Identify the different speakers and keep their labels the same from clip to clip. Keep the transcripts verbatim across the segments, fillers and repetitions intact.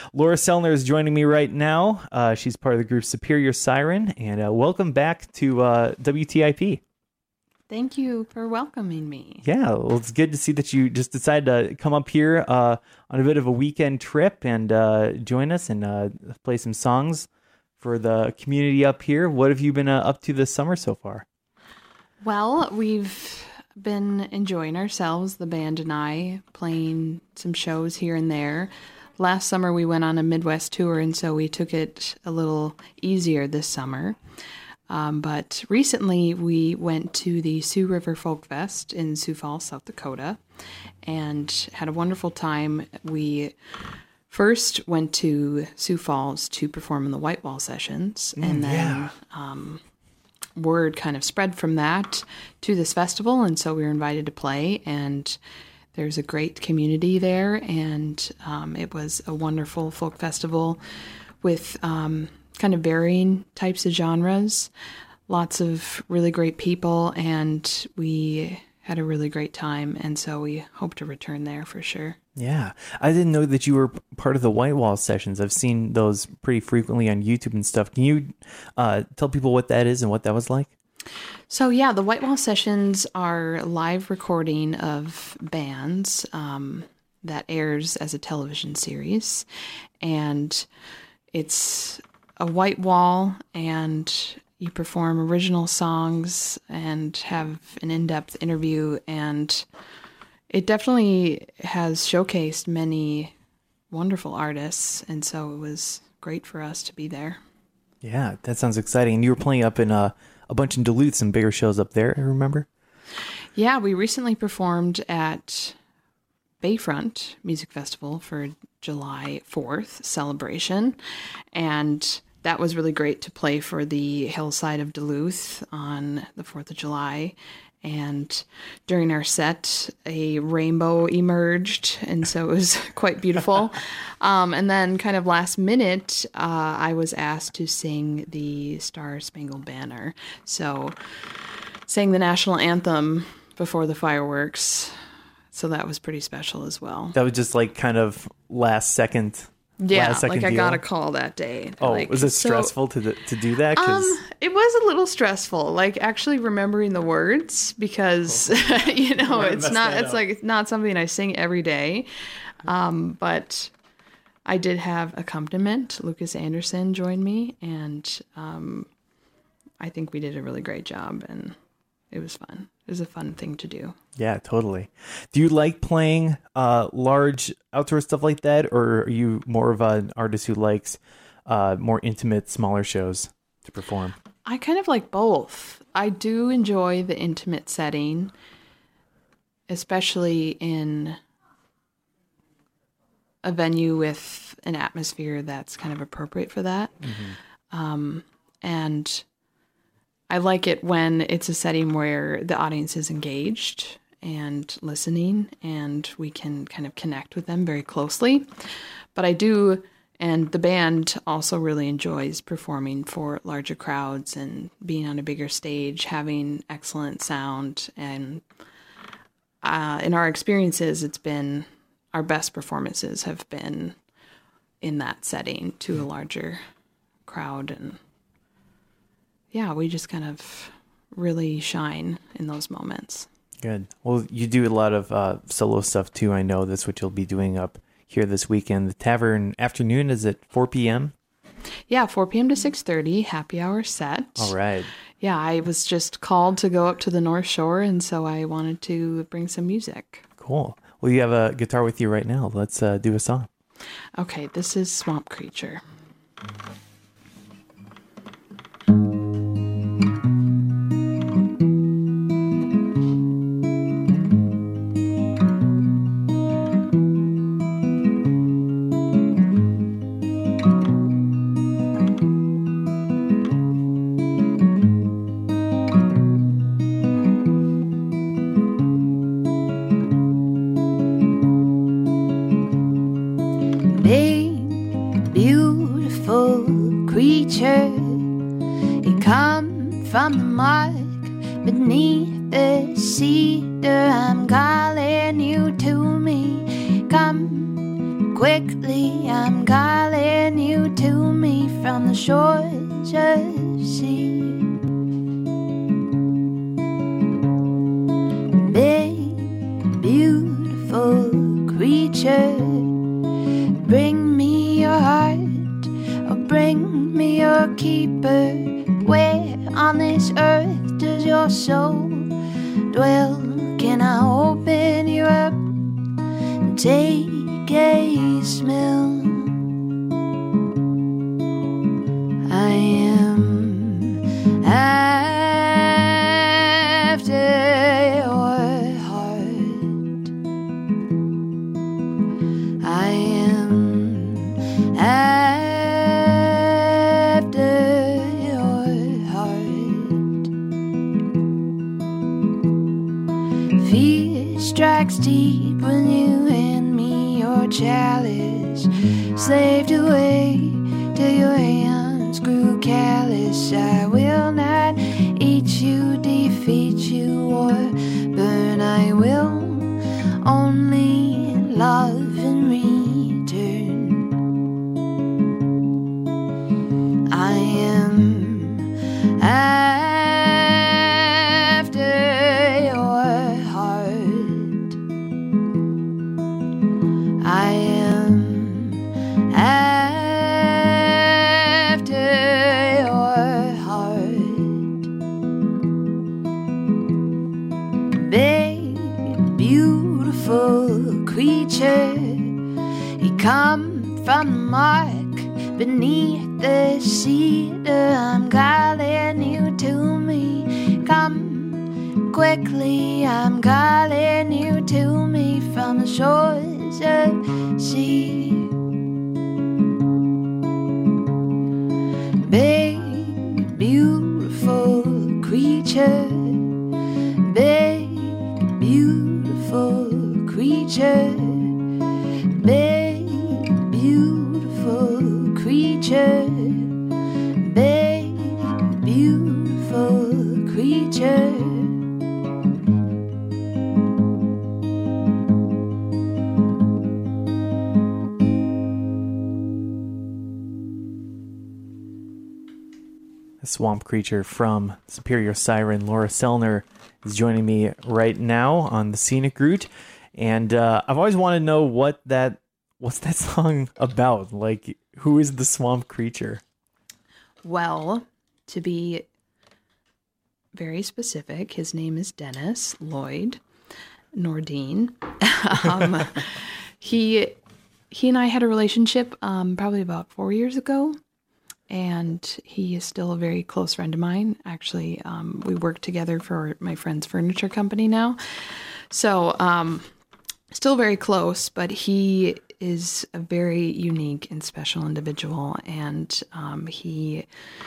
Speaker 1: Laura Sellner is joining me right now. Uh, she's part of the group Superior Siren, and uh, welcome back to uh, W T I P.
Speaker 2: Thank you for welcoming me.
Speaker 1: Yeah, well, it's good to see that you just decided to come up here uh, on a bit of a weekend trip and uh, join us and uh, play some songs for the community up here. What have you been uh, up to this summer so far?
Speaker 2: Well, we've been enjoying ourselves, the band and I, playing some shows here and there. Last summer we went on a Midwest tour, and so we took it a little easier this summer. Um, but recently we went to the Sioux River Folk Fest in Sioux Falls, South Dakota, and had a wonderful time. We first went to Sioux Falls to perform in the White Wall Sessions,
Speaker 1: Mm,
Speaker 2: and then
Speaker 1: yeah.
Speaker 2: um, word kind of spread from that to this festival, and so we were invited to play, and there's a great community there, and um, it was a wonderful folk festival with um, kind of varying types of genres, lots of really great people, and we had a really great time, and so we hope to return there for sure.
Speaker 1: Yeah, I didn't know that you were part of the White Wall Sessions. I've seen those pretty frequently on YouTube and stuff. Can you uh, tell people what that is and what that was like?
Speaker 2: So yeah, the White Wall Sessions are live recording of bands um, that airs as a television series, and it's a white wall, and you perform original songs and have an in-depth interview, and it definitely has showcased many wonderful artists, and so it was great for us to be there.
Speaker 1: Yeah, that sounds exciting. And you were playing up in uh, a bunch in Duluth, some bigger shows up there, I remember.
Speaker 2: Yeah, we recently performed at Bayfront Music Festival for July fourth celebration, and that was really great to play for the hillside of Duluth on the fourth of July. And during our set, a rainbow emerged, and so it was quite beautiful. um, and then kind of last minute, uh, I was asked to sing the Star Spangled Banner. So sang the national anthem before the fireworks. So that was pretty special as well.
Speaker 1: That was just like kind of last second.
Speaker 2: Yeah,
Speaker 1: last second
Speaker 2: like I
Speaker 1: deal.
Speaker 2: got a call that day. They're
Speaker 1: Oh,
Speaker 2: like,
Speaker 1: was it
Speaker 2: so-
Speaker 1: stressful to the, to do that? 'Cause-
Speaker 2: Um, it was a little stressful, like actually remembering the words, because you know
Speaker 1: Might have
Speaker 2: it's
Speaker 1: messed
Speaker 2: not
Speaker 1: that
Speaker 2: it's
Speaker 1: up.
Speaker 2: like it's not something I sing every day. Um, but I did have accompaniment. Lucas Anderson joined me, and um, I think we did a really great job, and it was fun. It was a fun thing to do.
Speaker 1: Yeah, totally. Do you like playing uh, large outdoor stuff like that, or are you more of an artist who likes uh, more intimate, smaller shows to perform?
Speaker 2: I kind of like both. I do enjoy the intimate setting, especially in a venue with an atmosphere that's kind of appropriate for that. Mm-hmm. Um, and I like it when it's a setting where the audience is engaged and listening, and we can kind of connect with them very closely. But I do, and the band also really enjoys performing for larger crowds and being on a bigger stage, having excellent sound. And uh, in our experiences, it's been, our best performances have been in that setting to a larger crowd. And yeah, we just kind of really shine in those moments.
Speaker 1: Good. Well, you do a lot of uh, solo stuff too. I know that's what you'll be doing up here this weekend. The Tavern afternoon is at four p.m.
Speaker 2: Yeah, four p.m. to six thirty, happy hour set.
Speaker 1: All right.
Speaker 2: Yeah, I was just called to go up to the North Shore, and so I wanted to bring some music.
Speaker 1: Cool. Well, you have a guitar with you right now. Let's uh, do a song.
Speaker 2: Okay, this is Swamp Creature.
Speaker 3: Big, beautiful creature, you come from the mark beneath the cedar. I'm calling you to me. Come quickly I'm calling you to me from the shores of sea. Big, beautiful creature, bring me your heart, or bring me your keeper. Where on this earth does your soul dwell? Can I open you up and take a smell? I am after your heart. I am after your heart. Fear strikes deep when you hand me your chalice, slaved away till your hands grew callous. I will not eat you, defeat you, or burn. I will only love in return. I am after your heart. I am after your heart. Big, beautiful creature, you come from the mark beneath the cedar. I'm calling you to me. Come quickly, I'm calling you to me from the shores of sea. Big, beautiful creature, big, beautiful creature, big, beautiful creature, big, beautiful creature.
Speaker 1: A swamp creature from Superior Siren. Laura Sellner is joining me right now on the Scenic Route, and uh, I've always wanted to know what that what's that song about. Like, who is the swamp creature?
Speaker 2: Well, to be very specific, his name is Dennis Lloyd Nordine. um, he he and I had a relationship um, probably about four years ago. And he is still a very close friend of mine. Actually, um, we work together for my friend's furniture company now. So, um, still very close, but he is a very unique and special individual. And um, he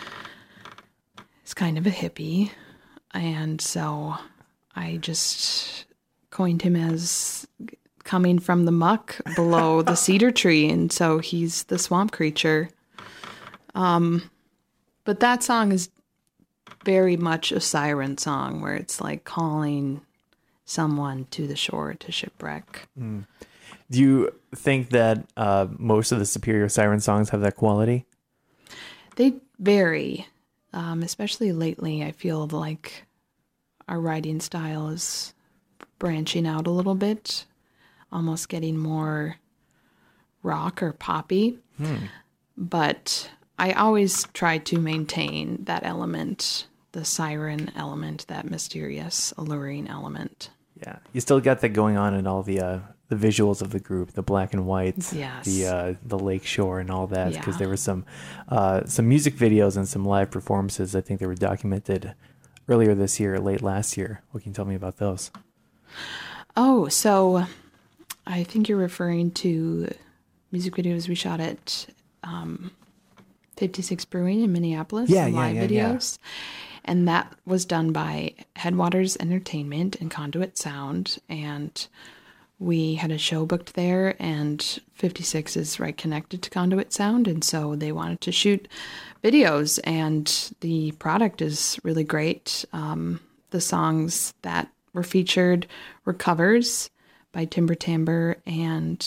Speaker 2: is kind of a hippie. And so I just coined him as coming from the muck below the cedar tree. And so he's the swamp creature. Um, but that song is very much a siren song where it's like calling someone to the shore to shipwreck.
Speaker 1: Mm. Do you think that uh, most of the Superior Siren songs have that quality?
Speaker 2: They vary, um, especially lately. I feel like our writing style is branching out a little bit, almost getting more rock or poppy. Hmm. But I always try to maintain that element, the siren element, that mysterious, alluring element.
Speaker 1: Yeah, you still got that going on in all the uh, the visuals of the group, the black and whites,
Speaker 2: yes.
Speaker 1: the uh, the lake shore and all that. Because
Speaker 2: yeah.
Speaker 1: there were some uh, some music videos and some live performances. I think they were documented earlier this year, late last year. What can you tell me about those?
Speaker 2: Oh, so I think you're referring to music videos we shot at Um, fifty-six Brewing in Minneapolis,
Speaker 1: yeah,
Speaker 2: and
Speaker 1: yeah,
Speaker 2: live
Speaker 1: yeah,
Speaker 2: videos. Yeah. And that was done by Headwaters Entertainment and Conduit Sound. And we had a show booked there, and fifty-six is right connected to Conduit Sound. And so they wanted to shoot videos, and the product is really great. Um, the songs that were featured were covers by Timber Timber and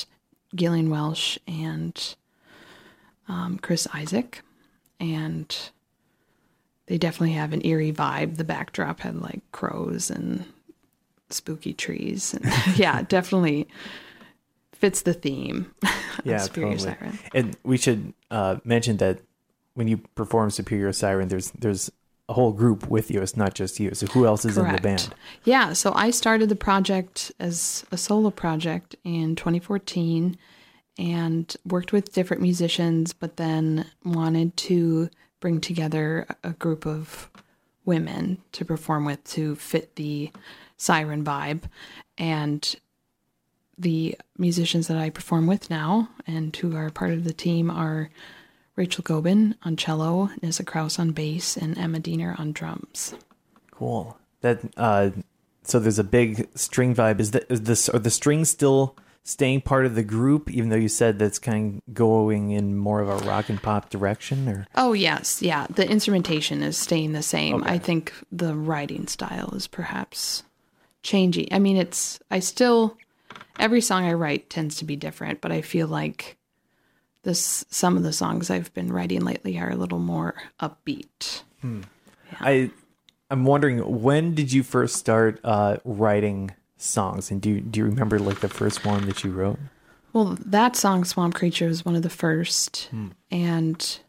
Speaker 2: Gillian Welsh and um, Chris Isaac. And they definitely have an eerie vibe. The backdrop had like crows and spooky trees. And yeah, definitely fits the theme.
Speaker 1: Yeah,
Speaker 2: Superior
Speaker 1: totally.
Speaker 2: Siren.
Speaker 1: And we should uh, mention that when you perform Superior Siren, there's there's a whole group with you. It's not just you. So who else is
Speaker 2: Correct.
Speaker 1: in the band?
Speaker 2: Yeah, so I started the project as a solo project in twenty fourteen and worked with different musicians, but then wanted to bring together a group of women to perform with to fit the siren vibe. And the musicians that I perform with now and who are part of the team are Rachel Gobin on cello, Nissa Kraus on bass, and Emma Diener on drums.
Speaker 1: Cool. That uh, so there's a big string vibe. Is that is this are the strings still staying part of the group, even though you said that's kind of going in more of a rock and pop direction? Or
Speaker 2: Oh yes, yeah. The instrumentation is staying the same.
Speaker 1: Okay.
Speaker 2: I think the writing style is perhaps changing. I mean, it's I still every song I write tends to be different, but I feel like this some of the songs I've been writing lately are a little more upbeat.
Speaker 1: Hmm. Yeah. I I'm wondering, when did you first start uh, writing songs, and do you, do you remember like the first one that you wrote?
Speaker 2: Well, that song Swamp Creature was one of the first,
Speaker 1: Hmm.
Speaker 2: and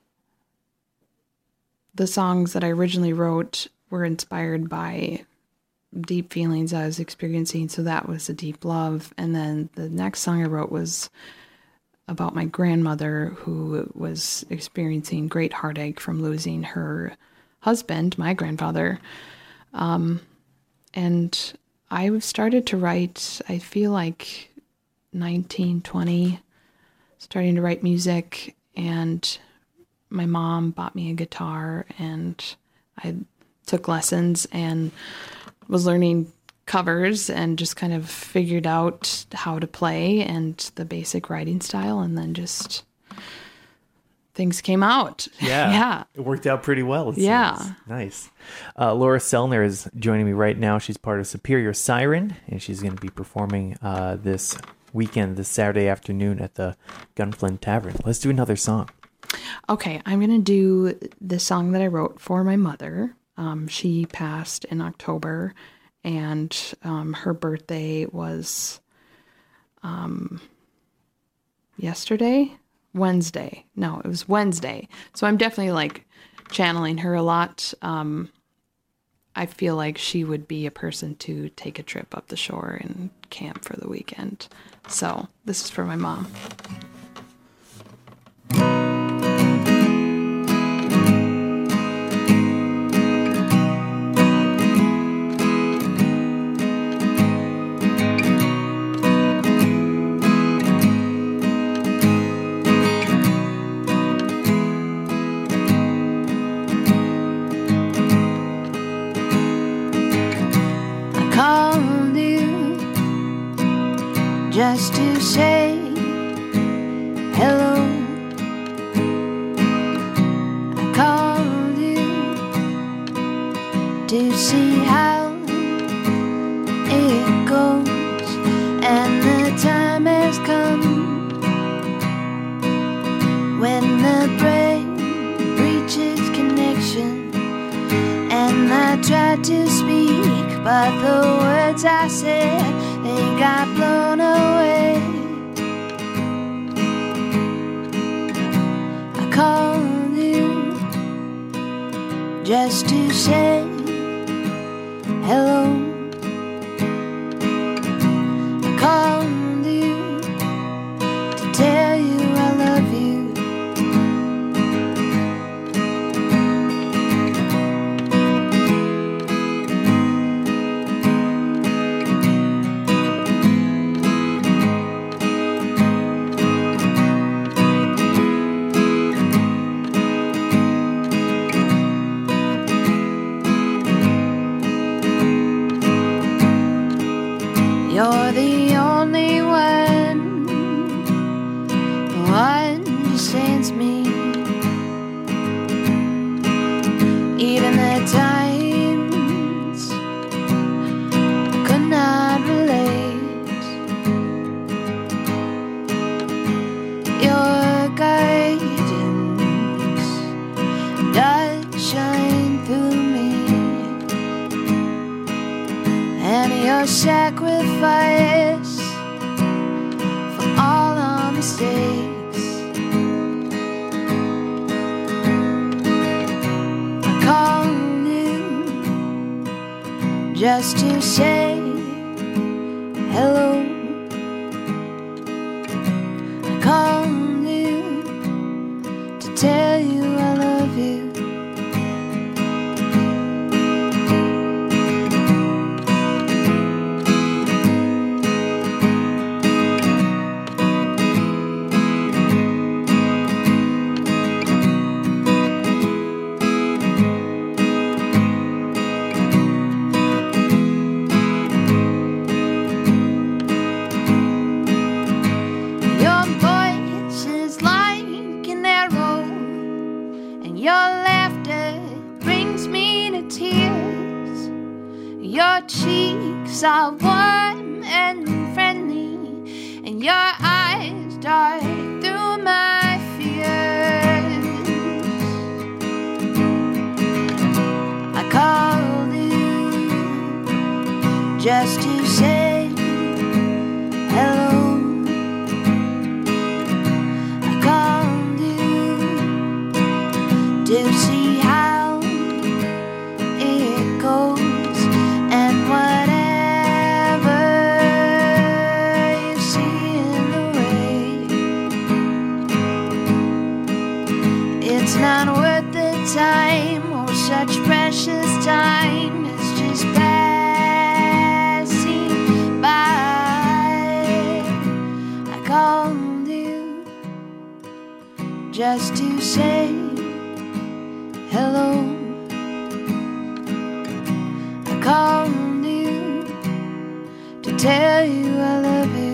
Speaker 2: the songs that I originally wrote were inspired by deep feelings I was experiencing, so that was a deep love. And then the next song I wrote was about my grandmother, who was experiencing great heartache from losing her husband, my grandfather. Um, and I started to write, I feel like nineteen, twenty, starting to write music, and my mom bought me a guitar, and I took lessons and was learning covers and just kind of figured out how to play and the basic writing style, and then just things came out.
Speaker 1: Yeah.
Speaker 2: Yeah.
Speaker 1: It worked out pretty well. It
Speaker 2: Yeah.
Speaker 1: seems. Nice. Uh, Laura Sellner is joining me right now. She's part of Superior Siren, and she's going to be performing uh, this weekend, this Saturday afternoon at the Gunflint Tavern. Let's do another song.
Speaker 2: Okay, I'm going to do the song that I wrote for my mother. Um, she passed in October, and um, her birthday was um, yesterday? Wednesday. No, it was Wednesday. So I'm definitely like channeling her a lot. Um, I feel like she would be a person to take a trip up the shore and camp for the weekend. So this is for my mom.
Speaker 3: Just to say hello. I called you to see how it goes, and the time has come when the brain reaches connection. And I tried to speak, but the words I said, they got blown away. I called you just to say hello. I called you to tell you I love you. You're the only one who understands me. Even the times I could not relate. sacrifice for all our mistakes. I called you just to say hello. I called you to tell you I love you. Your cheeks are warm and friendly, and your eyes dart through my fears. I called you just to say hello. I called you to see how it goes. And whatever you see in the way, it's not worth the time or such precious time. It's just passing by. I called you just to say hello. Called you to tell you I love you.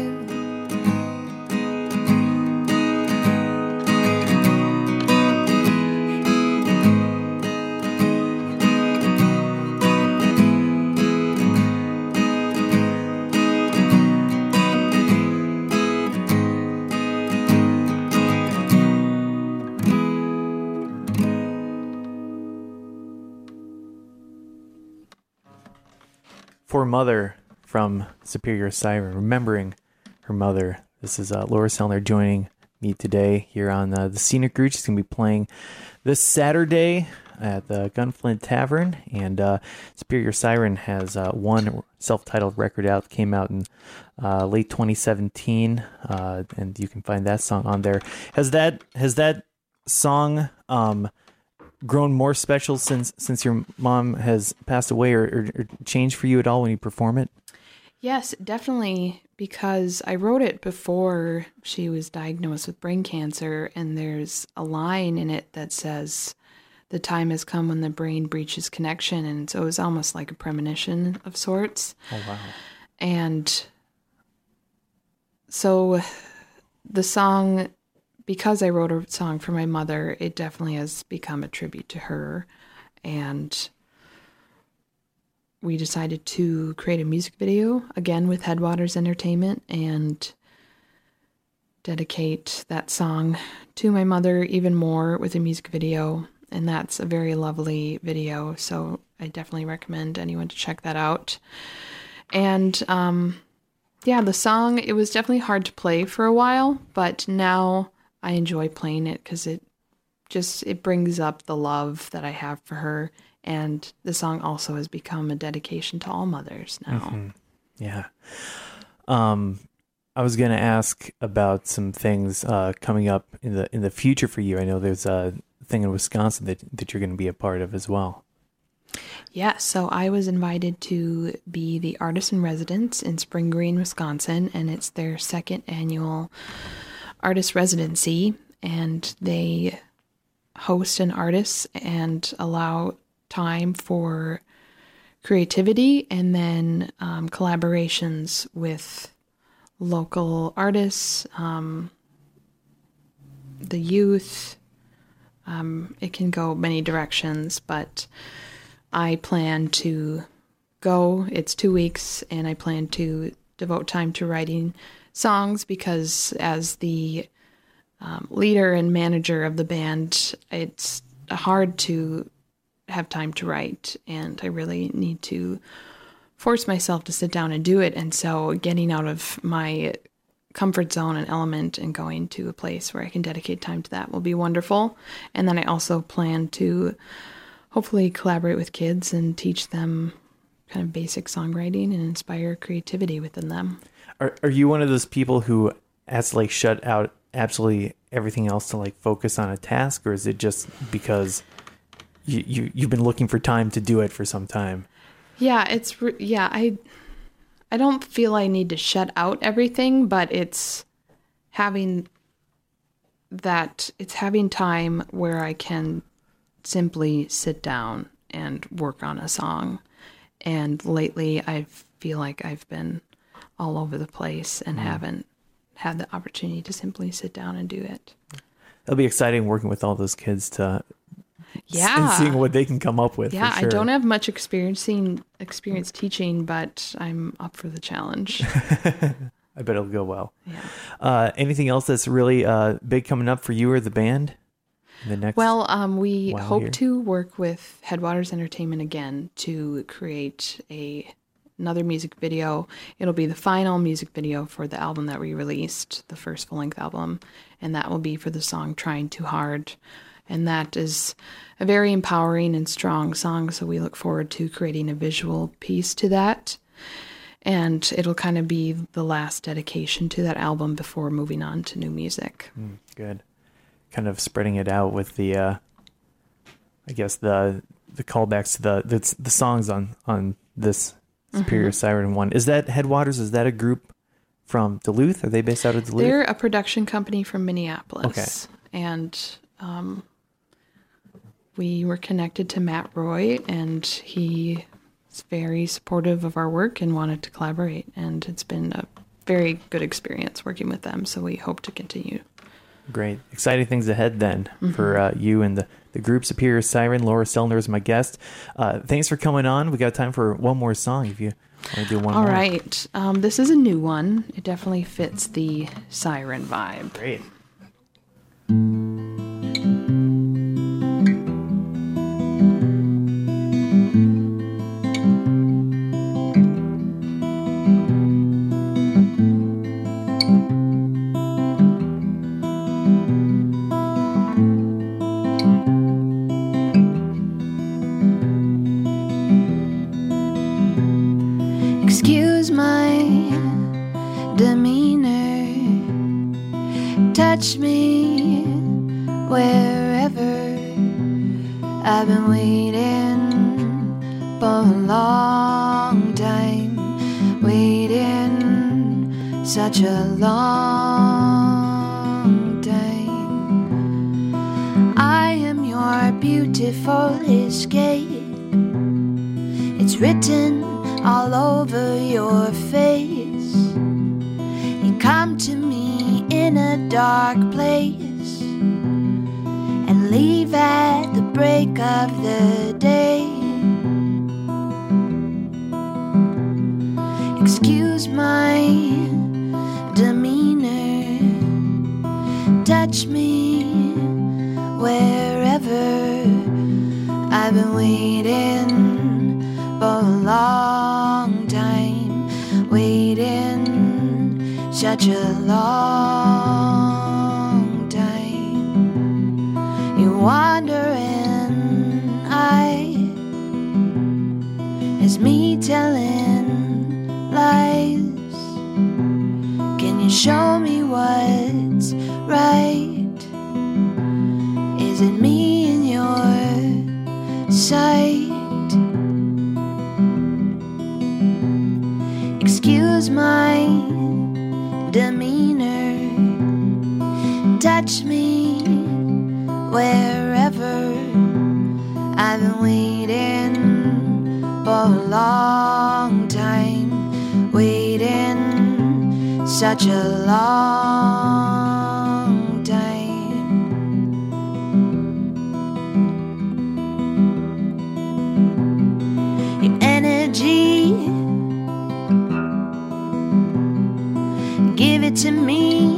Speaker 1: For Mother from Superior Siren, remembering her mother. This is uh, Laura Sellner joining me today here on uh, the Scenic Route. She's going to be playing this Saturday at the Gunflint Tavern, and uh, Superior Siren has uh, one self-titled record out, came out in uh, late twenty seventeen, uh, and you can find that song on there. Has that has that song um, grown more special since since your mom has passed away, or, or, or changed for you at all when you perform it?
Speaker 2: Yes, definitely, because I wrote it before she was diagnosed with brain cancer, and there's a line in it that says, "The time has come when the brain breaches connection," and so it was almost like a premonition of sorts.
Speaker 1: Oh, wow.
Speaker 2: And so the song, because I wrote a song for my mother, it definitely has become a tribute to her. And we decided to create a music video, again with Headwaters Entertainment, and dedicate that song to my mother even more with a music video. And that's a very lovely video, so I definitely recommend anyone to check that out. And um, yeah, the song, it was definitely hard to play for a while, but now I enjoy playing it because it just, it brings up the love that I have for her. And the song also has become a dedication to all mothers now.
Speaker 1: Mm-hmm. Yeah. Um, I was going to ask about some things uh, coming up in the in the future for you. I know there's a thing in Wisconsin that, that you're going to be a part of as well.
Speaker 2: Yeah, so I was invited to be the artist in residence in Spring Green, Wisconsin, and it's their second annual artist residency, and they host an artist and allow time for creativity and then um, collaborations with local artists, um, the youth. Um, it can go many directions, but I plan to go. It's two weeks, and I plan to devote time to writing songs because as the um, leader and manager of the band, it's hard to have time to write, and I really need to force myself to sit down and do it. And so getting out of my comfort zone and element and going to a place where I can dedicate time to that will be wonderful. And then I also plan to hopefully collaborate with kids and teach them kind of basic songwriting and inspire creativity within them.
Speaker 1: Are are you one of those people who has to like shut out absolutely everything else to like focus on a task, or is it just because you, you you've been looking for time to do it for some time?
Speaker 2: Yeah, it's re- yeah, I I don't feel I need to shut out everything, but it's having that it's having time where I can simply sit down and work on a song. And lately I feel like I've been all over the place and mm. haven't had the opportunity to simply sit down and do it.
Speaker 1: It'll be exciting working with all those kids to
Speaker 2: yeah
Speaker 1: and seeing what they can come up with.
Speaker 2: Yeah,
Speaker 1: for sure.
Speaker 2: I don't have much experiencing experience teaching, but I'm up for the challenge.
Speaker 1: I bet it'll go well.
Speaker 2: Yeah.
Speaker 1: Uh, anything else that's really uh, big coming up for you or the band? In the next
Speaker 2: well, um, we hope
Speaker 1: here?
Speaker 2: to work with Headwaters Entertainment again to create a another music video. It'll be the final music video for the album that we released, the first full-length album, and that will be for the song Trying Too Hard. And that is a very empowering and strong song, so we look forward to creating a visual piece to that. And it'll kind of be the last dedication to that album before moving on to new music.
Speaker 1: Mm, good. Kind of spreading it out with the, uh, I guess, the the callbacks to the the, the songs on, on this Superior mm-hmm. Siren one. Is that Headwaters? Is that a group from Duluth? Are they based out of Duluth?
Speaker 2: They're a production company from Minneapolis.
Speaker 1: Okay.
Speaker 2: And um, we were connected to Matt Roy, and he is very supportive of our work and wanted to collaborate. And it's been a very good experience working with them, so we hope to continue.
Speaker 1: Great. Exciting things ahead then mm-hmm. for uh, you and the, the group Superior Siren. Laura Sellner is my guest. Uh, thanks for coming on. We got time for one more song if you want to do one
Speaker 2: All
Speaker 1: more.
Speaker 2: All right. Um, this is a new one. It definitely fits the Siren vibe.
Speaker 1: Great.
Speaker 3: Excuse my demeanor, touch me wherever. I've been waiting for a long time, waiting such a long time. I am your beautiful escape. It's written all over your face. You come to me in a dark place and leave at the break of the day. Excuse my demeanor, touch me wherever. I've been waiting for a long time, waiting such a long time. You wondering, I is me telling lies. Can you show me what's right? Is it me in your sight? Excuse my demeanor, touch me wherever. I've been waiting for a long time, waiting such a long time. Your energy, give it to me.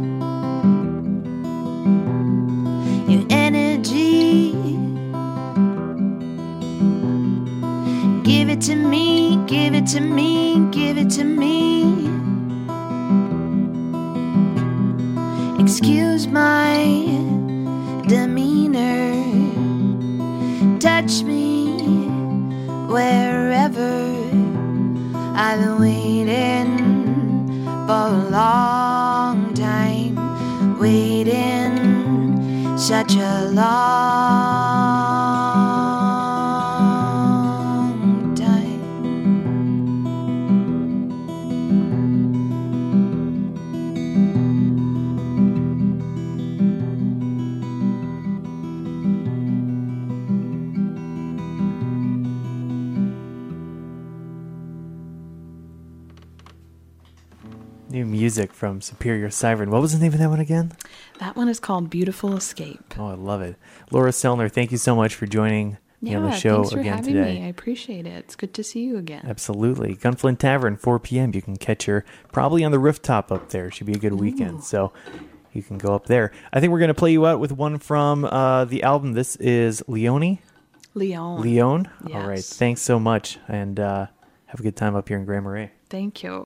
Speaker 3: Your energy, give it to me. Give it to me, give it to me. Excuse my demeanor. Touch me wherever. I've been waiting for a long time. Waiting such a long time.
Speaker 1: New music from Superior Siren. What was the name of that one again?
Speaker 2: That one is called Beautiful Escape.
Speaker 1: Oh, I love it. Laura Selner, thank you so much for joining me
Speaker 2: Yeah,
Speaker 1: on the show
Speaker 2: thanks for
Speaker 1: again
Speaker 2: having
Speaker 1: today.
Speaker 2: me. I appreciate it. It's good to see you again.
Speaker 1: Absolutely. Gunflint Tavern, four p.m. You can catch her probably on the rooftop up there. Should be a good weekend. So you can go up there. I think we're going to play you out with one from uh, the album. This is Leone.
Speaker 2: Leon.
Speaker 1: Leone?
Speaker 2: Yes.
Speaker 1: All right. Thanks so much. And uh, have a good time up here in Grand Marais.
Speaker 2: Thank you.